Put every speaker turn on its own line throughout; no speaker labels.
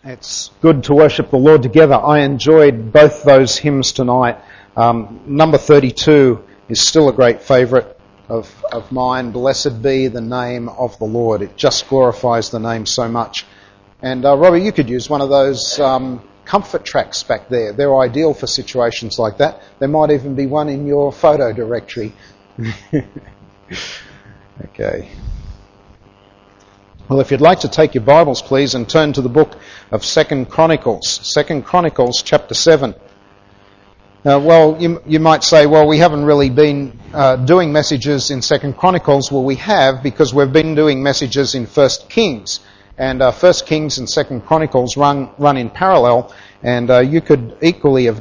It's good to worship the Lord together. I enjoyed both those hymns tonight. Number 32 is still a great favourite of mine. Blessed be the name of the Lord. It just glorifies the name so much. And Robbie, you could use one of those comfort tracks back there. They're ideal for situations like that. There might even be one in your photo directory. Okay. Well, if you'd like to take your Bibles, please, and turn to the book of 2 Chronicles. 2 Chronicles chapter 7. You might say, well, we haven't really been doing messages in 2 Chronicles. Well, we have, because we've been doing messages in 1 Kings. And 1 Kings and 2 Chronicles run in parallel. And we could have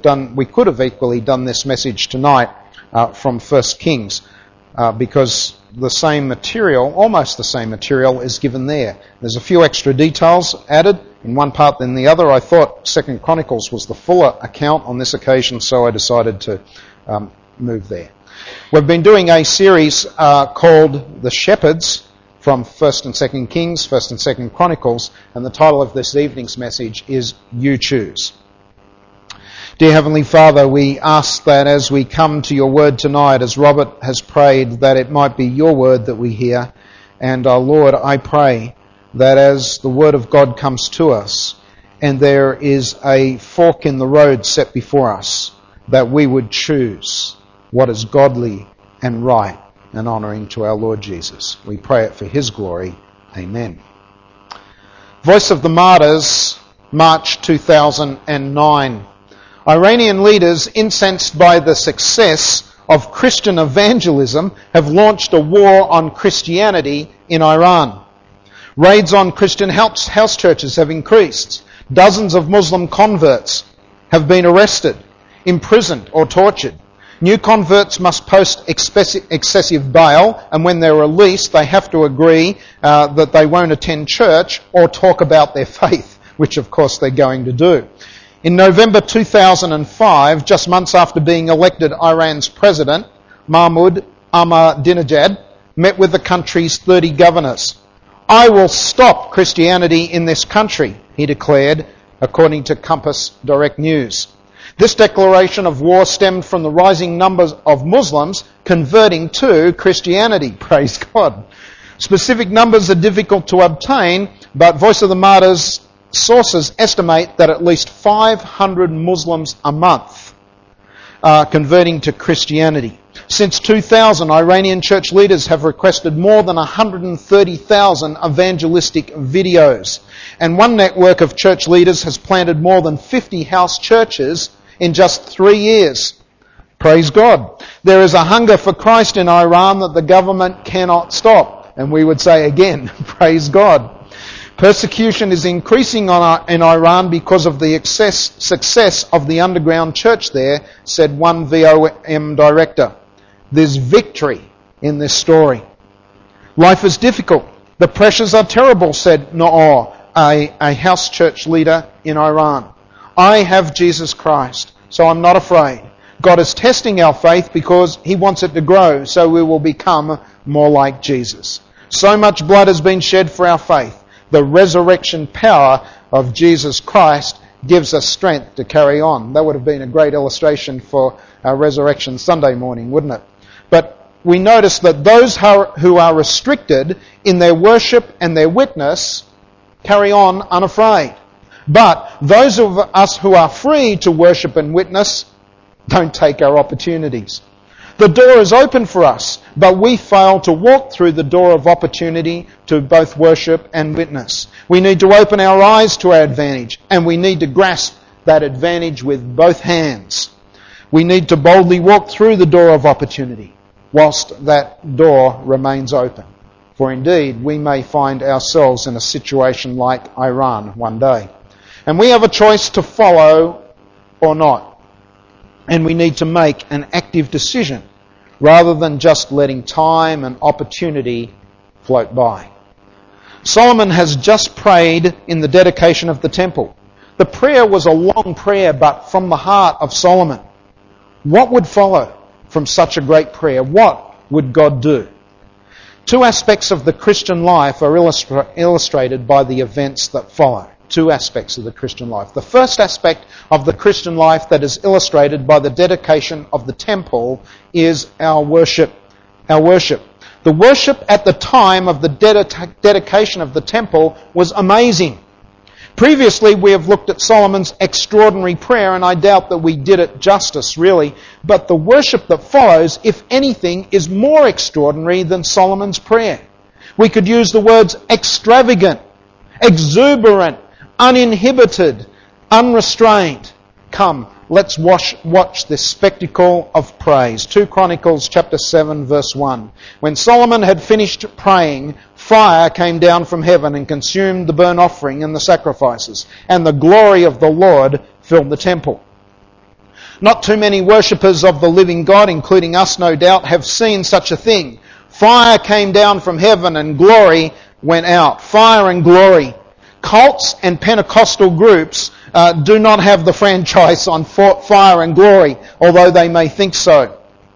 equally done this message tonight from 1 Kings. Because the same material, almost the same material, is given there. There's a few extra details added in one part than the other. I thought 2 Chronicles was the fuller account on this occasion, so I decided to move there. We've been doing a series called The Shepherds from 1st and 2nd Kings, 1st and 2nd Chronicles, and the title of this evening's message is You Choose. Dear Heavenly Father, we ask that as we come to your word tonight, as Robert has prayed, that it might be your word that we hear. And Lord, I pray that as the word of God comes to us and there is a fork in the road set before us, that we would choose what is godly and right and honouring to our Lord Jesus. We pray it for his glory. Amen. Voice of the Martyrs, March 2009. Iranian leaders, incensed by the success of Christian evangelism, have launched a war on Christianity in Iran. Raids on Christian house churches have increased. Dozens of Muslim converts have been arrested, imprisoned or tortured. New converts must post excessive bail, and when they're released, they have to agree that they won't attend church or talk about their faith, which of course they're going to do. In November 2005, just months after being elected Iran's president, Mahmoud Ahmadinejad met with the country's 30 governors. I will stop Christianity in this country, he declared, according to Compass Direct News. This declaration of war stemmed from the rising numbers of Muslims converting to Christianity. Praise God. Specific numbers are difficult to obtain, but Voice of the Martyrs sources estimate that at least 500 Muslims a month are converting to Christianity. Since 2000, Iranian church leaders have requested more than 130,000 evangelistic videos. And one network of church leaders has planted more than 50 house churches in just 3 years. Praise God. There is a hunger for Christ in Iran that the government cannot stop. And we would say again, praise God. Persecution is increasing in Iran because of the success of the underground church there, said one VOM director. There's victory in this story. Life is difficult. The pressures are terrible, said Noor, a house church leader in Iran. I have Jesus Christ, so I'm not afraid. God is testing our faith because he wants it to grow, so we will become more like Jesus. So much blood has been shed for our faith. The resurrection power of Jesus Christ gives us strength to carry on. That would have been a great illustration for our Resurrection Sunday morning, wouldn't it? But we notice that those who are restricted in their worship and their witness carry on unafraid. But those of us who are free to worship and witness don't take our opportunities. The door is open for us, but we fail to walk through the door of opportunity to both worship and witness. We need to open our eyes to our advantage, and we need to grasp that advantage with both hands. We need to boldly walk through the door of opportunity whilst that door remains open. For indeed, we may find ourselves in a situation like Iran one day. And we have a choice to follow or not. And we need to make an active decision rather than just letting time and opportunity float by. Solomon has just prayed in the dedication of the temple. The prayer was a long prayer, but from the heart of Solomon. What would follow from such a great prayer? What would God do? Two aspects of the Christian life are illustrated by the events that follow. two aspects of the Christian life. The first aspect of the Christian life that is illustrated by the dedication of the temple is our worship. Our worship. The worship at the time of the dedication of the temple was amazing. Previously, we have looked at Solomon's extraordinary prayer, and I doubt that we did it justice, really. But the worship that follows, if anything, is more extraordinary than Solomon's prayer. We could use the words extravagant, exuberant, uninhibited, unrestrained. Come, let's watch this spectacle of praise. 2 Chronicles chapter 7 verse 1. When Solomon had finished praying, fire came down from heaven and consumed the burnt offering and the sacrifices, and the glory of the Lord filled the temple. Not too many worshippers of the living God, including us no doubt, have seen such a thing. Fire came down from heaven and glory went out. Fire and glory. Cults and Pentecostal groups do not have the franchise on fire and glory, although they may think so.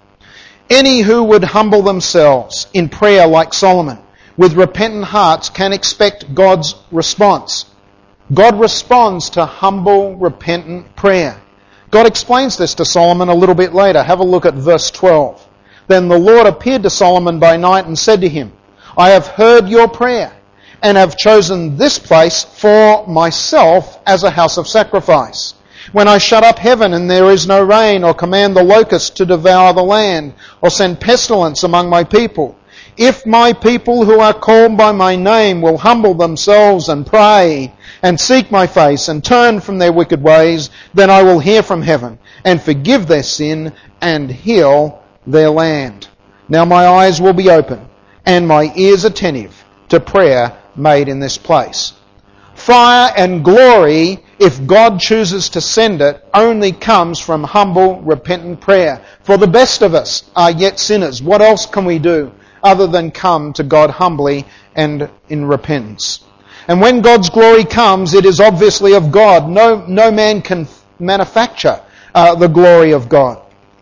Any who would humble themselves in prayer like Solomon, with repentant hearts, can expect God's response. God responds to humble, repentant prayer. God explains this to Solomon a little bit later. Have a look at verse 12. Then the Lord appeared to Solomon by night and said to him, I have heard your prayer and have chosen this place for myself as a house of sacrifice. When I shut up heaven and there is no rain, or command the locust to devour the land, or send pestilence among my people, if my people who are called by my name will humble themselves and pray and seek my face and turn from their wicked ways, then I will hear from heaven and forgive their sin and heal their land. Now my eyes will be open and my ears attentive to prayer made in this place. Fire and glory, if God chooses to send it, only comes from humble, repentant prayer. For the best of us are yet sinners. What else can we do other than come to God humbly and in repentance? And when God's glory comes, it is obviously of God. No man can manufacture the glory of God.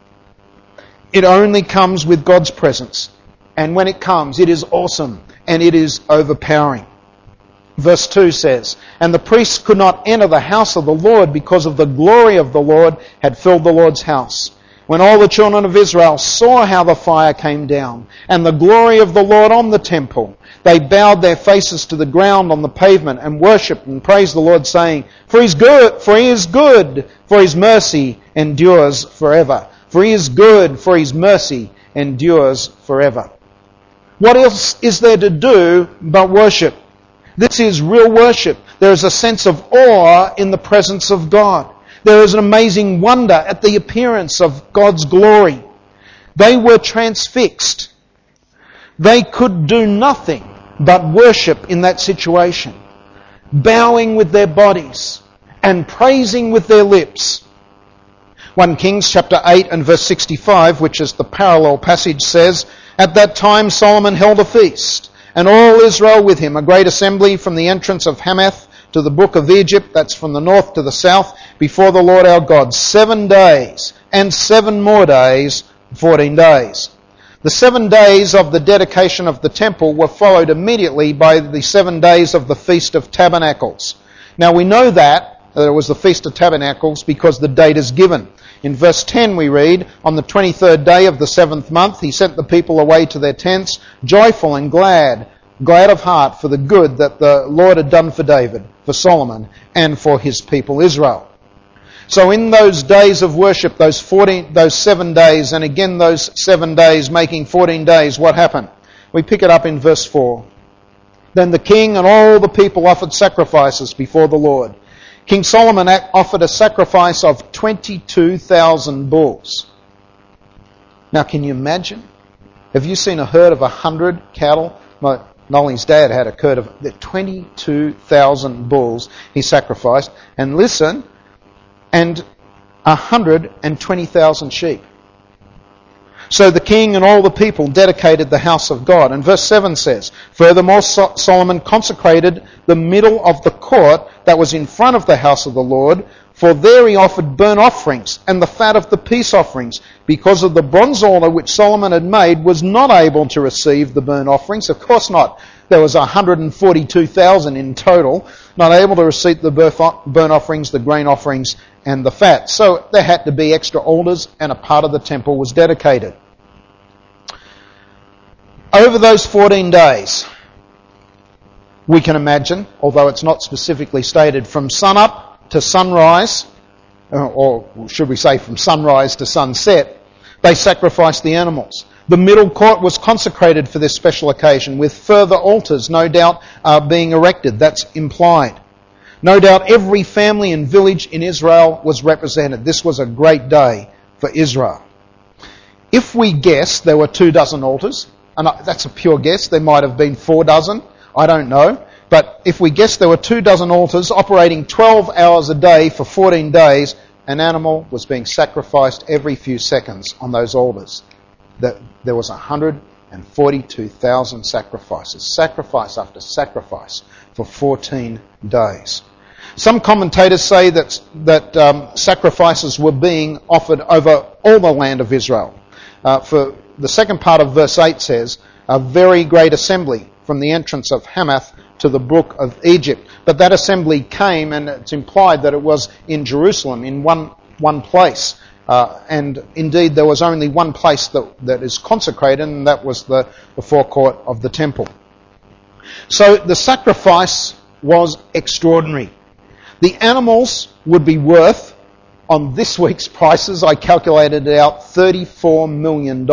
It only comes with God's presence. And when it comes, it is awesome and it is overpowering. Verse 2 says, And the priests could not enter the house of the Lord because of the glory of the Lord had filled the Lord's house. When all the children of Israel saw how the fire came down and the glory of the Lord on the temple, they bowed their faces to the ground on the pavement and worshipped and praised the Lord, saying, For he is good, for his mercy endures forever. For he is good, for his mercy endures forever. What else is there to do but worship? This is real worship. There is a sense of awe in the presence of God. There is an amazing wonder at the appearance of God's glory. They were transfixed. They could do nothing but worship in that situation, bowing with their bodies and praising with their lips. 1 Kings chapter 8 and verse 65, which is the parallel passage, says, At that time Solomon held a feast, and all Israel with him, a great assembly from the entrance of Hamath to the brook of Egypt, that's from the north to the south, before the Lord our God, 7 days, and 7 more days, 14 days. The 7 days of the dedication of the temple were followed immediately by the 7 days of the Feast of Tabernacles. Now we know that it was the Feast of Tabernacles because the date is given. In verse 10 we read, On the 23rd day of the 7th month he sent the people away to their tents, joyful and glad of heart for the good that the Lord had done for David, for Solomon, and for his people Israel. So in those days of worship, those 7 days, and again those 7 days making 14 days, what happened? We pick it up in verse 4. Then the king and all the people offered sacrifices before the Lord. King Solomon offered a sacrifice of 22,000 bulls. Now can you imagine? Have you seen a herd of 100 cattle? Nolly's dad had a herd of 22,000 bulls he sacrificed. And listen, and 120,000 sheep. So the king and all the people dedicated the house of God. And verse 7 says, Furthermore, Solomon consecrated the middle of the court that was in front of the house of the Lord, for there he offered burnt offerings and the fat of the peace offerings, because of the bronze altar which Solomon had made was not able to receive the burnt offerings. Of course not. there was 142,000 in total, not able to receive the burnt offerings, the grain offerings, and the fat. So there had to be extra altars, and a part of the temple was dedicated. Over those 14 days, we can imagine, although it's not specifically stated, from sunup to sunrise, or should we say from sunrise to sunset, they sacrificed the animals. The middle court was consecrated for this special occasion, with further altars, no doubt, being erected. That's implied. No doubt every family and village in Israel was represented. This was a great day for Israel. If we guess there were 24 altars, and that's a pure guess, there might have been 24, I don't know, but if we guess there were 24 altars operating 12 hours a day for 14 days, an animal was being sacrificed every few seconds on those altars. There was 142,000 sacrifices, sacrifice after sacrifice, for 14 days. Some commentators say that sacrifices were being offered over all the land of Israel. For the second part of verse 8 says, a very great assembly from the entrance of Hamath to the brook of Egypt. But that assembly came, and it's implied that it was in Jerusalem, in one place. And indeed there was only one place that is consecrated, and that was the forecourt of the temple. So the sacrifice was extraordinary. The animals would be worth, on this week's prices, I calculated it out, $34 million.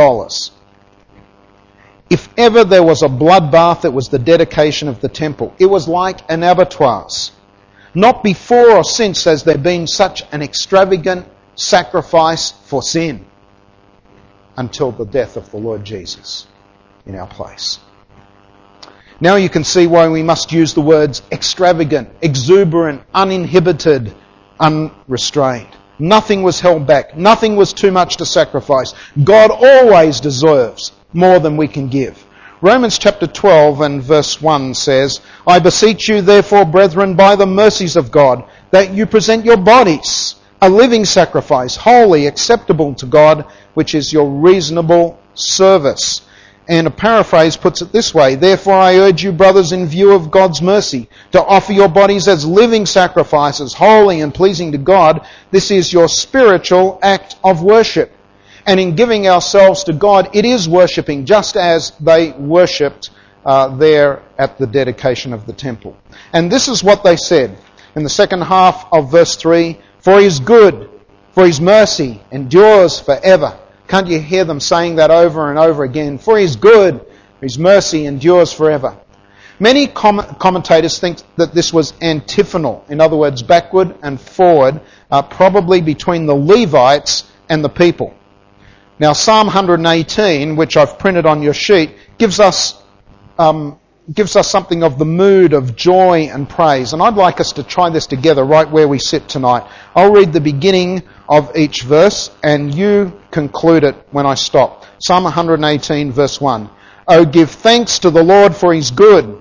If ever there was a bloodbath, it was the dedication of the temple. It was like an abattoirs. Not before or since has there been such an extravagant sacrifice for sin until the death of the Lord Jesus in our place. Now you can see why we must use the words extravagant, exuberant, uninhibited, unrestrained. Nothing was held back. Nothing was too much to sacrifice. God always deserves more than we can give. Romans chapter 12 and verse 1 says, I beseech you therefore, brethren, by the mercies of God, that you present your bodies a living sacrifice, holy, acceptable to God, which is your reasonable service. And a paraphrase puts it this way, therefore I urge you, brothers, in view of God's mercy, to offer your bodies as living sacrifices, holy and pleasing to God. This is your spiritual act of worship. And in giving ourselves to God, it is worshipping, just as they worshipped there at the dedication of the temple. And this is what they said in the second half of verse 3, for he is good, for his mercy endures forever. Can't you hear them saying that over and over again? For he is good, his mercy endures forever. Many commentators think that this was antiphonal, in other words, backward and forward, probably between the Levites and the people. Now, Psalm 118, which I've printed on your sheet, gives us something of the mood of joy and praise. And I'd like us to try this together right where we sit tonight. I'll read the beginning of each verse, and you conclude it when I stop. Psalm 118, verse 1. Oh, give thanks to the Lord, for he's good.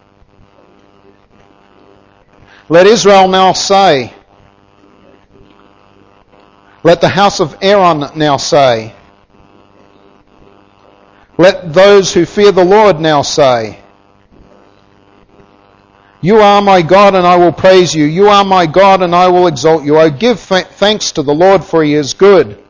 Let Israel now say. Let the house of Aaron now say. Let those who fear the Lord now say. You are my God, and I will praise you. You are my God, and I will exalt you. I give thanks to the Lord, for he is good. It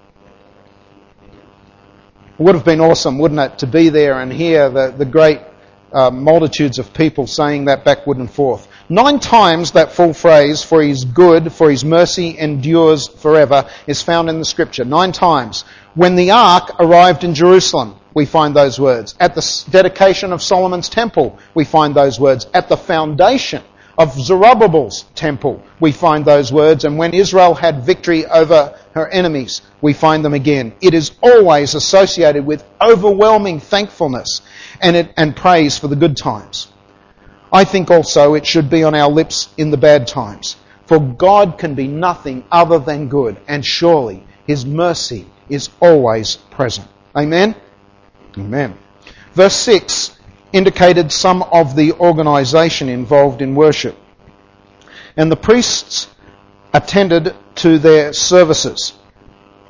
would have been awesome, wouldn't it, to be there and hear the great multitudes of people saying that backward and forth. 9 times that full phrase, for he is good, for his mercy endures forever, is found in the scripture. 9 times. When the ark arrived in Jerusalem, we find those words. At the dedication of Solomon's temple, we find those words. At the foundation of Zerubbabel's temple, we find those words. And when Israel had victory over her enemies, we find them again. It is always associated with overwhelming thankfulness and praise for the good times. I think also it should be on our lips in the bad times. For God can be nothing other than good, and surely his mercy is always present. Amen? Amen. Verse 6 indicated some of the organisation involved in worship. And the priests attended to their services.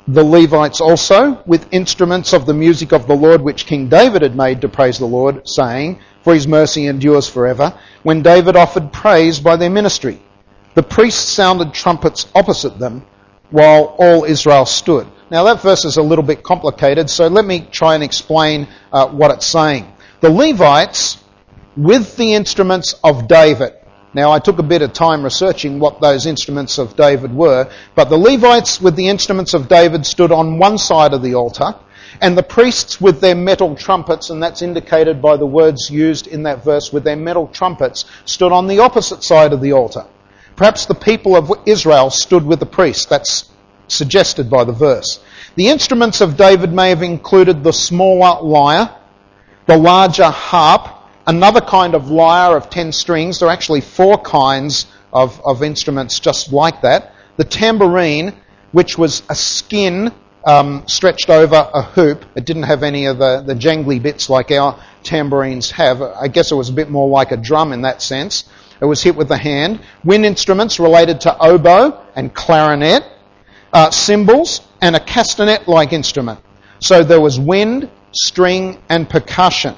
the Levites also, with instruments of the music of the Lord, which King David had made to praise the Lord, saying, for his mercy endures forever, when David offered praise by their ministry. The priests sounded trumpets opposite them, while all Israel stood. Now that verse is a little bit complicated, so let me try and explain what it's saying. The Levites, with the instruments of David. Now I took a bit of time researching what those instruments of David were, but the Levites with the instruments of David stood on one side of the altar, and the priests with their metal trumpets, and that's indicated by the words used in that verse, with their metal trumpets, stood on the opposite side of the altar. Perhaps the people of Israel stood with the priests. That's suggested by the verse. The instruments of David may have included the smaller lyre, the larger harp, another kind of lyre of 10 strings. There are actually 4 kinds of instruments just like that. The tambourine, which was a skin stretched over a hoop. It didn't have any of the jangly bits like our tambourines have. I guess it was a bit more like a drum in that sense. It was hit with the hand. Wind instruments related to oboe and clarinet, cymbals, and a castanet-like instrument. So there was wind, string, and percussion.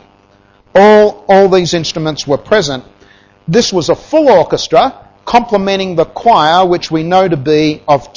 All these instruments were present. This was a full orchestra complementing the choir, which we know to be of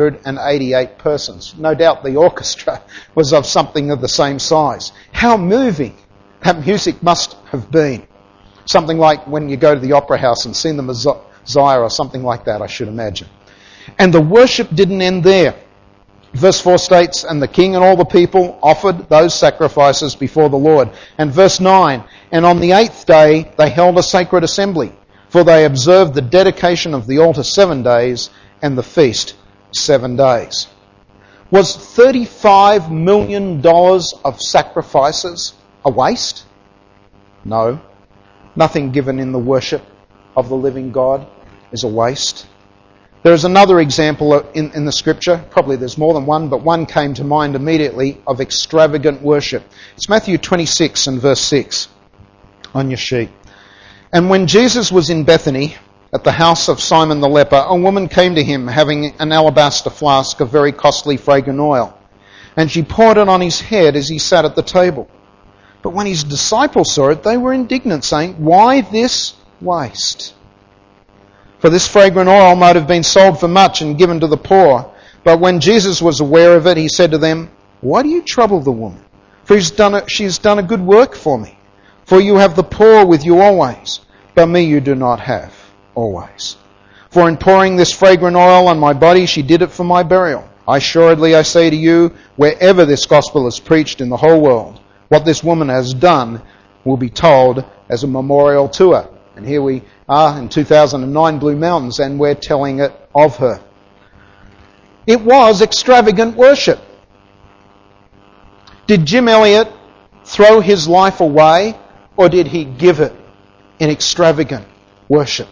288 persons. No doubt the orchestra was of something of the same size. How moving that music must have been. Something like when you go to the opera house and sing the Messiah or something like that, I should imagine. And the worship didn't end there. Verse 4 states, and the king and all the people offered those sacrifices before the Lord. And verse 9, and on the 8th day they held a sacred assembly, for they observed the dedication of the altar 7 days and the feast 7 days. Was $35 million of sacrifices a waste? No. Nothing given in the worship of the living God is a waste. There is another example in the scripture, probably there's more than one, but one came to mind immediately, of extravagant worship. It's Matthew 26 and verse 6 on your sheet. And when Jesus was in Bethany, at the house of Simon the leper, a woman came to him having an alabaster flask of very costly fragrant oil. And she poured it on his head as he sat at the table. But when his disciples saw it, they were indignant, saying, why this waste? For this fragrant oil might have been sold for much and given to the poor. But when Jesus was aware of it, he said to them, why do you trouble the woman? For she's done a good work for me. For you have the poor with you always, but me you do not have always. For in pouring this fragrant oil on my body, she did it for my burial. Assuredly I say to you, wherever this gospel is preached in the whole world, what this woman has done will be told as a memorial to her. And here we are in 2009 Blue Mountains, and we're telling it of her. It was extravagant worship. Did Jim Elliot throw his life away, or did he give it in extravagant worship?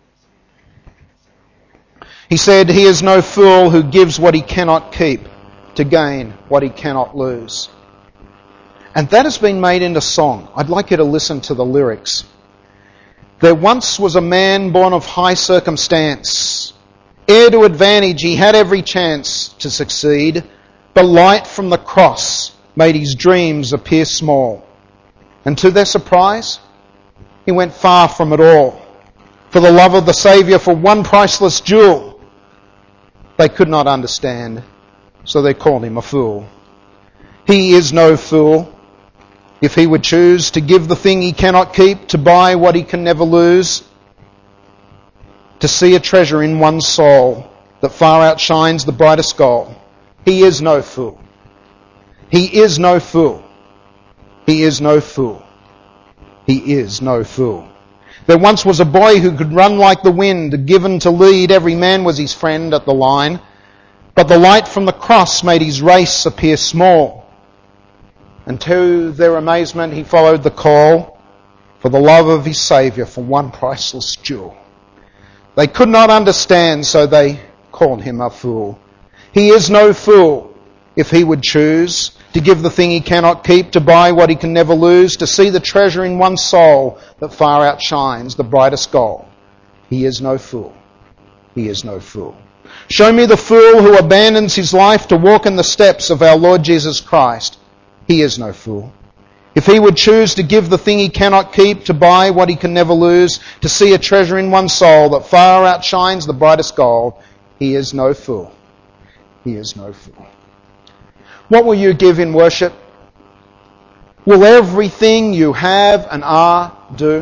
He said, he is no fool who gives what he cannot keep to gain what he cannot lose. And that has been made into song. I'd like you to listen to the lyrics. There once was a man born of high circumstance. Heir to advantage, he had every chance to succeed. The light from the cross made his dreams appear small. And to their surprise, he went far from it all. For the love of the Saviour, for one priceless jewel, they could not understand, so they called him a fool. He is no fool. If he would choose to give the thing he cannot keep, to buy what he can never lose, to see a treasure in one's soul that far outshines the brightest gold, he is no fool. He is no fool. He is no fool. He is no fool. There once was a boy who could run like the wind, given to lead. Every man was his friend at the line. But the light from the cross made his race appear small. And to their amazement, he followed the call for the love of his Saviour, for one priceless jewel. They could not understand, so they called him a fool. He is no fool if he would choose to give the thing he cannot keep, to buy what he can never lose, to see the treasure in one's soul that far outshines the brightest gold. He is no fool. He is no fool. Show me the fool who abandons his life to walk in the steps of our Lord Jesus Christ. He is no fool. If he would choose to give the thing he cannot keep, to buy what he can never lose, to see a treasure in one's soul that far outshines the brightest gold, he is no fool. He is no fool. What will you give in worship? Will everything you have and are do?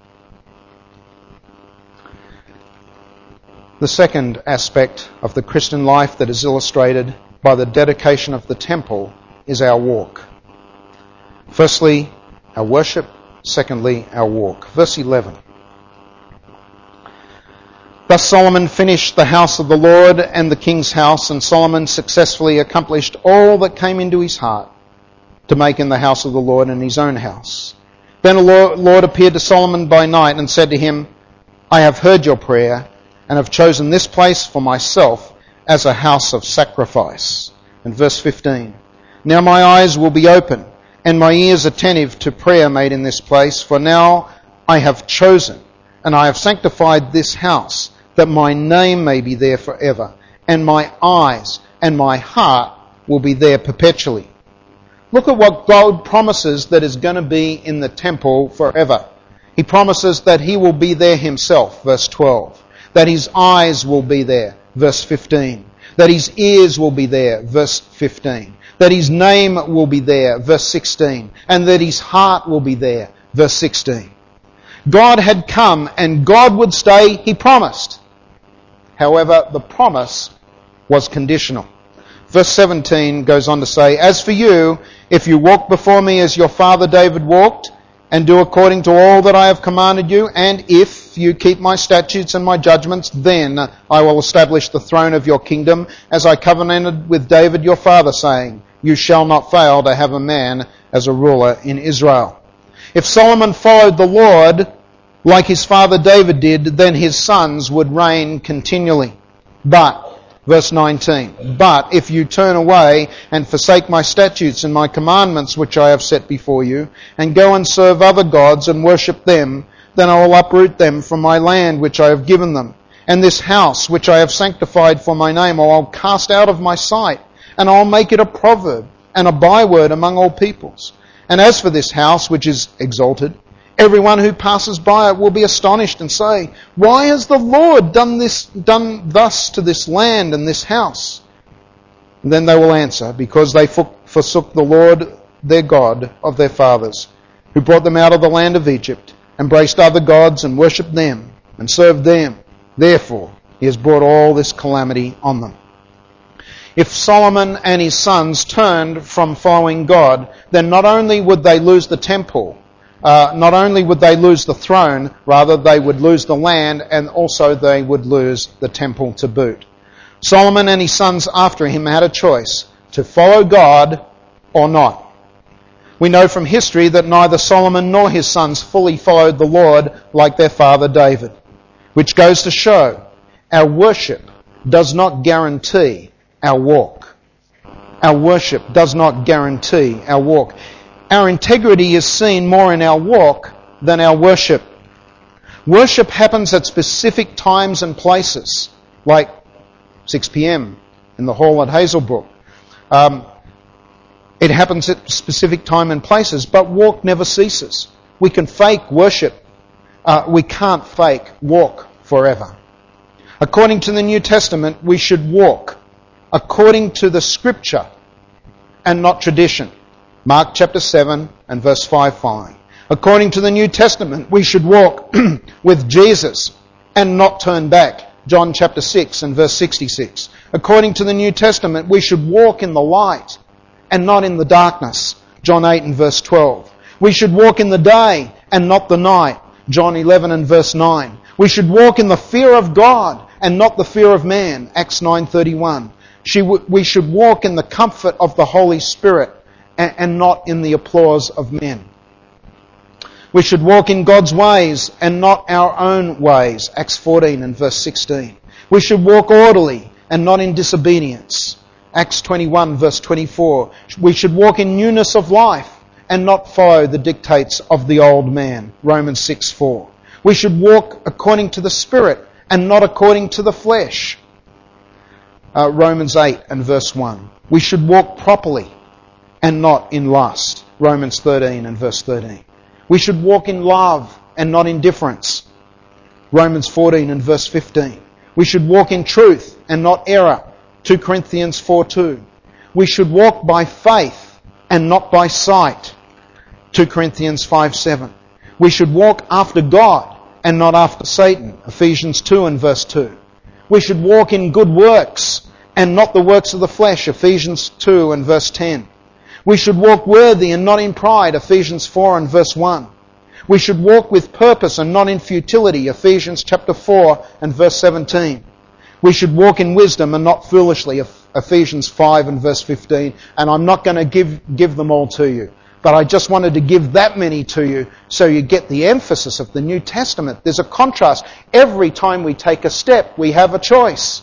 The second aspect of the Christian life that is illustrated by the dedication of the temple is our walk. Firstly, our worship. Secondly, our walk. Verse 11. Thus Solomon finished the house of the Lord and the king's house, and Solomon successfully accomplished all that came into his heart to make in the house of the Lord and his own house. Then the Lord appeared to Solomon by night and said to him, I have heard your prayer and have chosen this place for myself as a house of sacrifice. And verse 15. Now my eyes will be open and my ears attentive to prayer made in this place, for now I have chosen and I have sanctified this house, that my name may be there forever, and my eyes and my heart will be there perpetually. Look at what God promises that is going to be in the temple forever. He promises that he will be there himself, verse 12. That his eyes will be there, verse 15. That his ears will be there, verse 15. That his name will be there, verse 16. And that his heart will be there, verse 16. God had come and God would stay, he promised. However, the promise was conditional. Verse 17 goes on to say, As for you, if you walk before me as your father David walked, and do according to all that I have commanded you, and if you keep my statutes and my judgments, then I will establish the throne of your kingdom, as I covenanted with David your father, saying, You shall not fail to have a man as a ruler in Israel. If Solomon followed the Lord like his father David did, then his sons would reign continually. But verse 19, But if you turn away and forsake my statutes and my commandments which I have set before you, and go and serve other gods and worship them, then I will uproot them from my land which I have given them. And this house which I have sanctified for my name I will cast out of my sight, and I will make it a proverb and a byword among all peoples. And as for this house which is exalted, everyone who passes by it will be astonished and say, Why has the Lord done thus to this land and this house? And then they will answer, Because they forsook the Lord their God of their fathers, who brought them out of the land of Egypt, embraced other gods and worshipped them and served them. Therefore he has brought all this calamity on them. If Solomon and his sons turned from following God, then not only would they lose the temple, not only would they lose the throne, rather they would lose the land, and also they would lose the temple to boot. Solomon and his sons after him had a choice to follow God or not. We know from history that neither Solomon nor his sons fully followed the Lord like their father David, which goes to show our worship does not guarantee our walk. Our worship does not guarantee our walk. Our integrity is seen more in our walk than our worship. Worship happens at specific times and places, like 6 p.m. in the hall at Hazelbrook. It happens at specific time and places, but walk never ceases. We can fake worship. We can't fake walk forever. According to the New Testament, we should walk according to the Scripture and not tradition. Mark chapter 7 and verse 5 following. According to the New Testament, we should walk with Jesus and not turn back. John chapter 6 and verse 66. According to the New Testament, we should walk in the light and not in the darkness. John 8 and verse 12. We should walk in the day and not the night. John 11 and verse 9. We should walk in the fear of God and not the fear of man. Acts 9:31. We should walk in the comfort of the Holy Spirit and not in the applause of men. We should walk in God's ways and not our own ways. Acts 14 and verse 16. We should walk orderly and not in disobedience. Acts 21 verse 24. We should walk in newness of life and not follow the dictates of the old man. Romans 6:4. We should walk according to the Spirit and not according to the flesh. Romans 8 and verse 1. We should walk properly and not in lust. Romans 13 and verse 13. We should walk in love and not in difference. Romans 14 and verse 15. We should walk in truth and not error. 2 Corinthians 4:2. We should walk by faith and not by sight. 2 Corinthians 5:7. We should walk after God and not after Satan. Ephesians 2 and verse 2. We should walk in good works and not the works of the flesh. Ephesians 2 and verse 10. We should walk worthy and not in pride. Ephesians 4 and verse 1. We should walk with purpose and not in futility. Ephesians chapter 4 and verse 17. We should walk in wisdom and not foolishly. Ephesians 5 and verse 15. And I'm not going to give them all to you. But I just wanted to give that many to you so you get the emphasis of the New Testament. There's a contrast. Every time we take a step, we have a choice.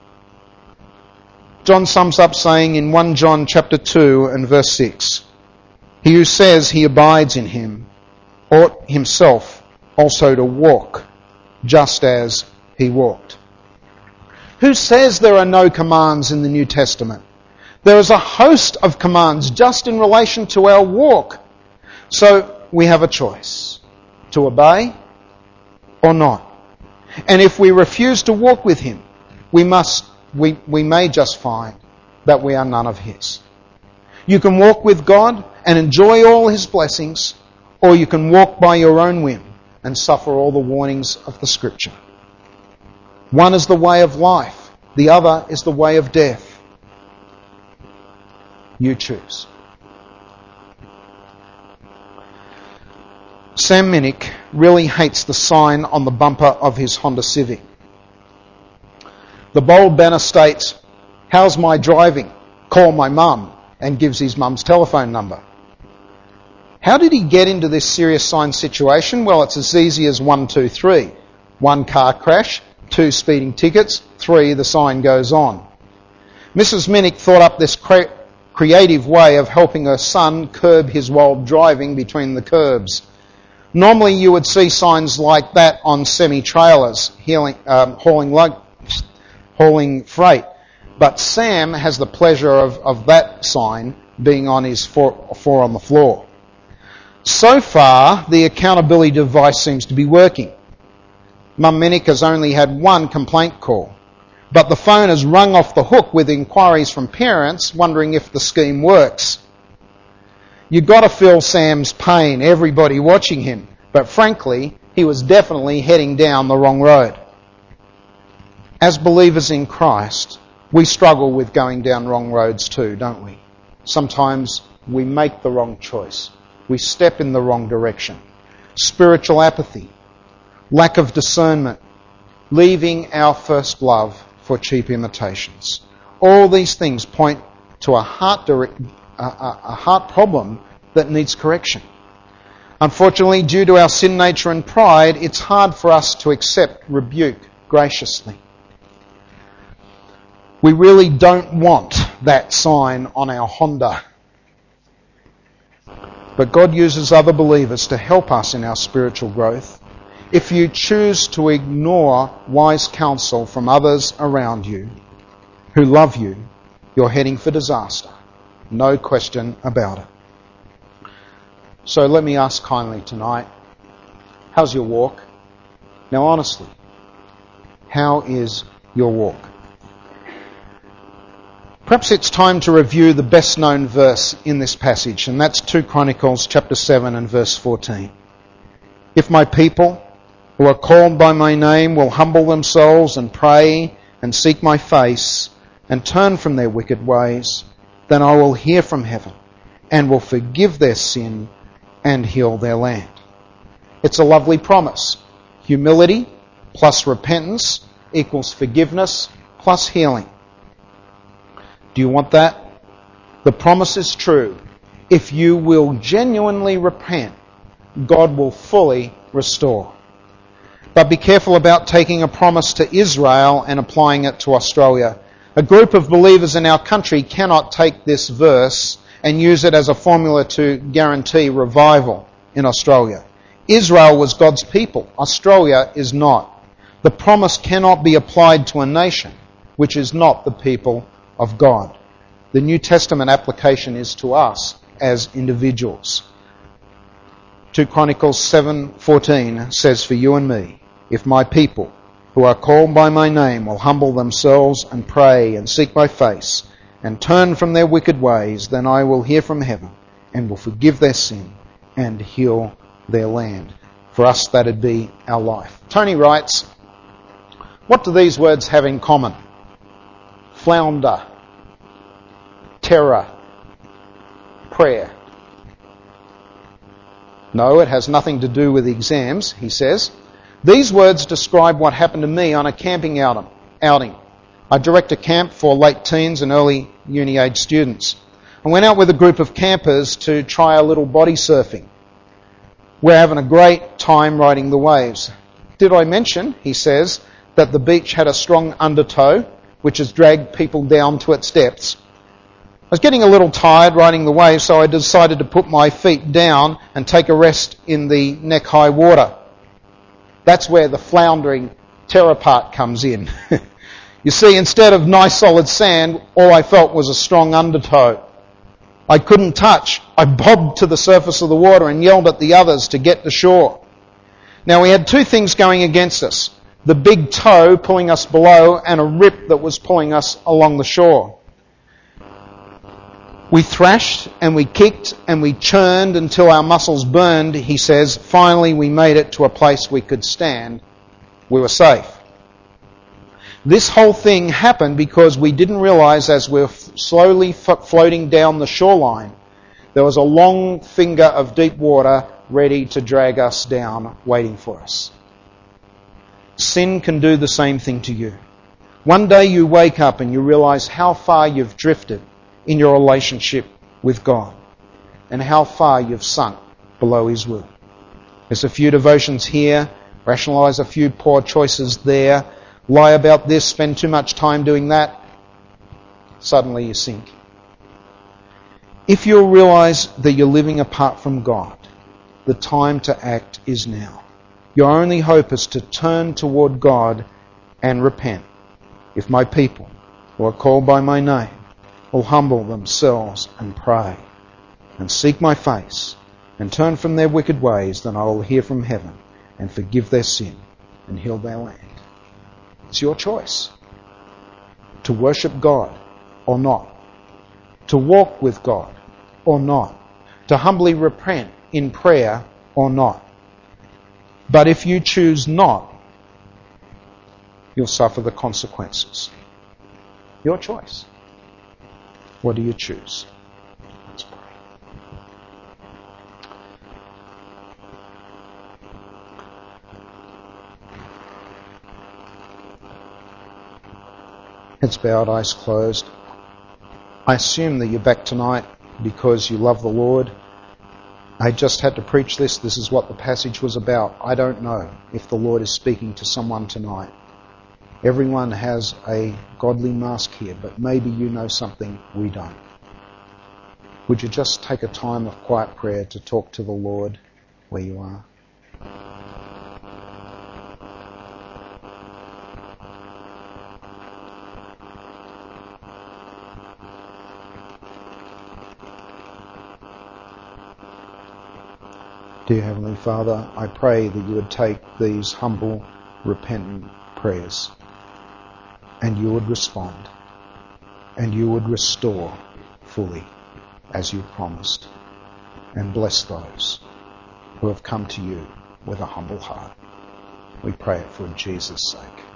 John sums up saying in 1 John chapter 2 and verse 6, he who says he abides in him ought himself also to walk just as he walked. Who says there are no commands in the New Testament? There is a host of commands just in relation to our walk. So we have a choice to obey or not. And if we refuse to walk with him, we may just find that we are none of his. You can walk with God and enjoy all his blessings, or you can walk by your own whim and suffer all the warnings of the Scripture. One is the way of life, the other is the way of death. You choose. Sam Minnick really hates the sign on the bumper of his Honda Civic. The bold banner states, "How's my driving? Call my mum," and gives his mum's telephone number. How did he get into this serious sign situation? Well, it's as easy as 1, 2, 3. 1, car crash. 2, speeding tickets. 3, the sign goes on. Mrs. Minnick thought up this creative way of helping her son curb his wild driving between the curbs. Normally you would see signs like that on semi-trailers hauling freight. But Sam has the pleasure of that sign being on his four on the floor. So far, the accountability device seems to be working. Mum Minnick has only had one complaint call, but the phone has rung off the hook with inquiries from parents wondering if the scheme works. You've got to feel Sam's pain, everybody watching him, but frankly, he was definitely heading down the wrong road. As believers in Christ, we struggle with going down wrong roads too, don't we? Sometimes we make the wrong choice. We step in the wrong direction. Spiritual apathy, lack of discernment, leaving our first love for cheap imitations. All these things point to a heart problem that needs correction. Unfortunately, due to our sin nature and pride, it's hard for us to accept rebuke graciously. We really don't want that sign on our Honda. But God uses other believers to help us in our spiritual growth. If you choose to ignore wise counsel from others around you who love you, you're heading for disaster. No question about it. So let me ask kindly tonight, how's your walk? Now honestly, how is your walk? Perhaps it's time to review the best known verse in this passage, and that's 2 Chronicles chapter 7 and verse 14. If my people who are called by my name will humble themselves and pray and seek my face and turn from their wicked ways, then I will hear from heaven and will forgive their sin and heal their land. It's a lovely promise. Humility plus repentance equals forgiveness plus healing. Do you want that? The promise is true. If you will genuinely repent, God will fully restore. But be careful about taking a promise to Israel and applying it to Australia. A group of believers in our country cannot take this verse and use it as a formula to guarantee revival in Australia. Israel was God's people. Australia is not. The promise cannot be applied to a nation. which is not the people of God. The New Testament application is to us as individuals. 2 Chronicles 7:14 says, "For you and me, if my people, who are called by my name, will humble themselves and pray and seek my face and turn from their wicked ways, then I will hear from heaven and will forgive their sin and heal their land." For us, that'd be our life. Tony writes, what do these words have in common? Flounder, terror, prayer. No, it has nothing to do with exams, he says. These words describe what happened to me on a camping outing. I direct a camp for late teens and early uni-age students. I went out with a group of campers to try a little body surfing. We're having a great time riding the waves. Did I mention, he says, that the beach had a strong undertow, which has dragged people down to its depths? I was getting a little tired riding the waves, so I decided to put my feet down and take a rest in the neck-high water. That's where the floundering terror part comes in. You see, instead of nice solid sand, all I felt was a strong undertow. I couldn't touch. I bobbed to the surface of the water and yelled at the others to get to shore. Now we had two things going against us. The big toe pulling us below and a rip that was pulling us along the shore. We thrashed and we kicked and we churned until our muscles burned, he says. Finally we made it to a place we could stand. We were safe. This whole thing happened because we didn't realise as we were slowly floating down the shoreline, there was a long finger of deep water ready to drag us down, waiting for us. Sin can do the same thing to you. One day you wake up and you realise how far you've drifted in your relationship with God and how far you've sunk below His will. There's a few devotions here, rationalise a few poor choices there, lie about this, spend too much time doing that. Suddenly you sink. If you realise that you're living apart from God, the time to act is now. Your only hope is to turn toward God and repent. If my people, who are called by my name, will humble themselves and pray and seek my face and turn from their wicked ways, then I will hear from heaven and forgive their sin and heal their land. It's your choice to worship God or not, to walk with God or not, to humbly repent in prayer or not. But if you choose not, you'll suffer the consequences. Your choice. What do you choose? Let's pray. Heads bowed, eyes closed. I assume that you're back tonight because you love the Lord. I just had to preach this. This is what the passage was about. I don't know if the Lord is speaking to someone tonight. Everyone has a godly mask here, but maybe you know something we don't. Would you just take a time of quiet prayer to talk to the Lord where you are? Dear Heavenly Father, I pray that you would take these humble, repentant prayers and you would respond and you would restore fully as you promised, and bless those who have come to you with a humble heart. We pray it for Jesus' sake.